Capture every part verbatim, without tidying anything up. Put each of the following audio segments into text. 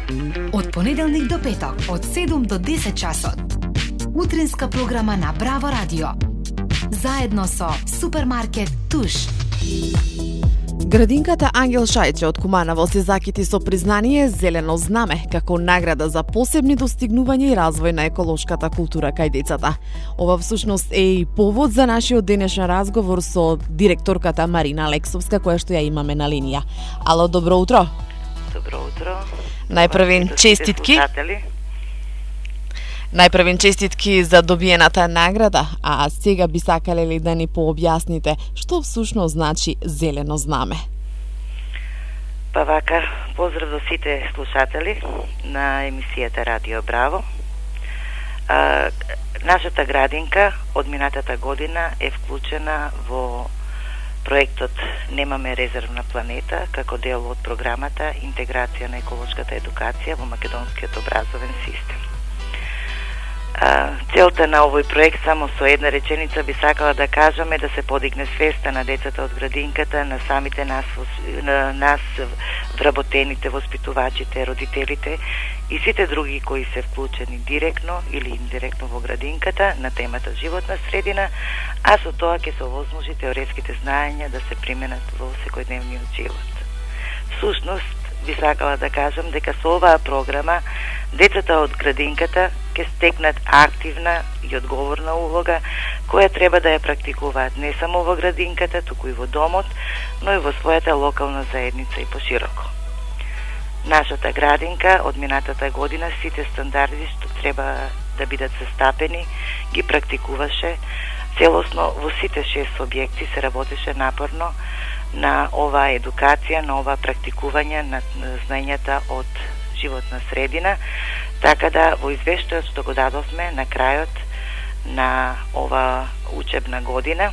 Од понеделник до петок, од седум до десет часот. Утринска програма на Браво Радио. Заедно со Супермаркет Туш. Градинката Ангел Шајче од Куманово се закити со признание Зелено знаме како награда за посебни достигнувања и развој на еколошката култура кај децата. Ова всушност е и повод за нашиот денешен разговор со директорката Марина Алексовска, која што ја имаме на линија. Ало, добро утро. Добро утро. Најпрвен честитки. Најпрвен честитки за добиената награда, а сега би сакале ли да ни пообјасните што всушност значи Зелено знаме? Па вака, поздрав до сите слушатели на емисијата Радио Браво. А, нашата градинка од минатата година е вклучена во проектот Немаме резервна планета како дел од програмата Интеграција на еколошката едукација во македонскиот образовен систем. Целта на овој проект, само со една реченица би сакала да кажаме, да се подигне свеста на децата од градинката, на самите нас, на нас вработените, воспитувачите, родителите и сите други кои се вклучени директно или индиректно во градинката на темата животна средина, а со тоа ќе се овозможи теоретските знаења да се применат во секојдневниот живот. Всушност, би сакала да кажам дека со оваа програма децата од градинката ќе стекнат активна и одговорна улога која треба да ја практикуваат не само во градинката, туку и во домот, но и во својата локална заедница и пошироко. Нашата градинка од минатата година сите стандарди што треба да бидат застапени ги практикуваше целосно во сите шест објекти, се работеше напорно на оваа едукација, на ова практикување на знаењата од животна средина, така да во извештајот што го дадовме на крајот на ова учебна година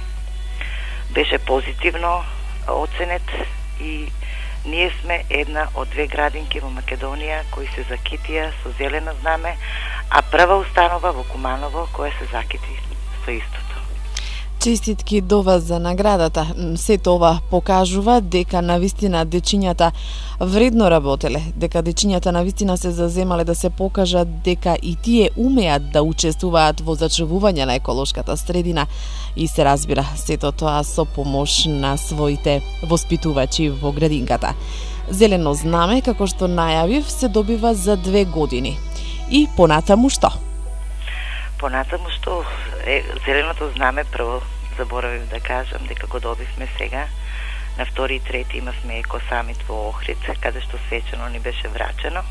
беше позитивно оценет и ние сме една од две градинки во Македонија кои се закитија со Зелено знаме, а прва установа во Куманово која се закити со истото. Честитки до вас за наградата. Сето ова покажува дека навистина дечињата вредно работеле, дека дечињата навистина се заземале да се покажат дека и тие умеат да учествуваат во зачувување на еколошката средина и се разбира сето тоа со помош на своите воспитувачи во градинката. Зелено знаме, како што најавив, се добива за две години. И понатаму што? Понатаму што е, Зеленото знаме, прво заборавив да кажам дека го добивме сега. На втори и трети имавме екосамит во Охрид, каде што свечено ни беше врачено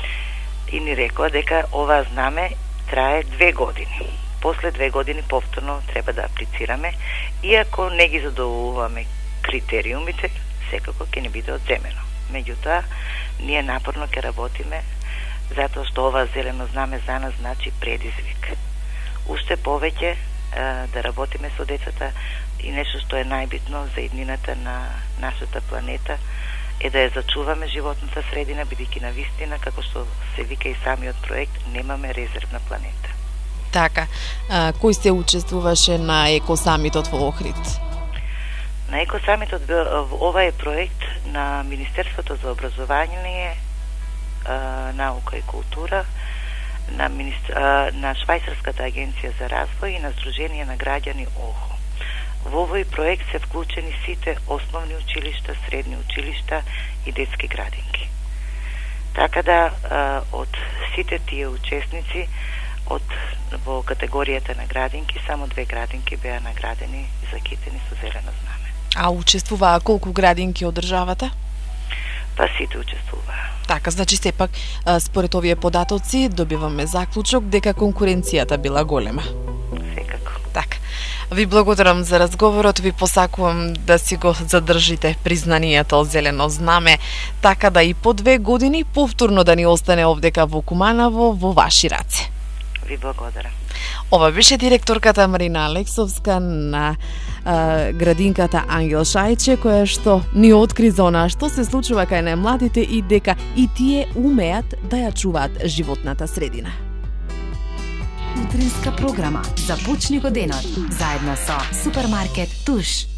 и ни рекоа дека ова знаме трае две години. После две години повторно треба да аплицираме и ако не ги задоволуваме критериумите, секако ќе ни биде одземено. Меѓутоа, ние напорно ќе работиме затоа што ова Зелено знаме за нас значи предизвик. Уште повеќе а, да работиме со децата и нешто што е најбитно за иднината на нашата планета е да ја зачуваме животната средина, бидејќи навистина, како што се вика и самиот проект, немаме резервна планета. Така, а, кој се учествуваше на екосамитот во Охрид? На екосамитот ова е проект на Министерството за образование, а, наука и култура, на, министр... на Швајцарската агенција за развој и на Сдружение на граѓани ОХО. Во овој проект се вклучени сите основни училишта, средни училишта и детски градинки. Така да од сите тие учесници од во категоријата на градинки само две градинки беа наградени и закитени со Зелено знаме. А учествуваа колку градинки од државата? Па сите учествуваа. Така, значи сепак според овие податоци добиваме заклучок дека конкуренцијата била голема. Секако. Така. Ви благодарам за разговорот, ви посакувам да си го задржите признанието од Зелено знаме, така да и по две години повторно да ни остане овдека во Куманово во ваши раце. Ви благодарам. Ова беше директорката Марина Алексовска на а, градинката Ангел Шајче, која што ни откри за она што се случува кај најмладите и дека и тие умеат да ја чуваат животната средина. Утринска програма. Започни го денот заедно со Супермаркет Туш.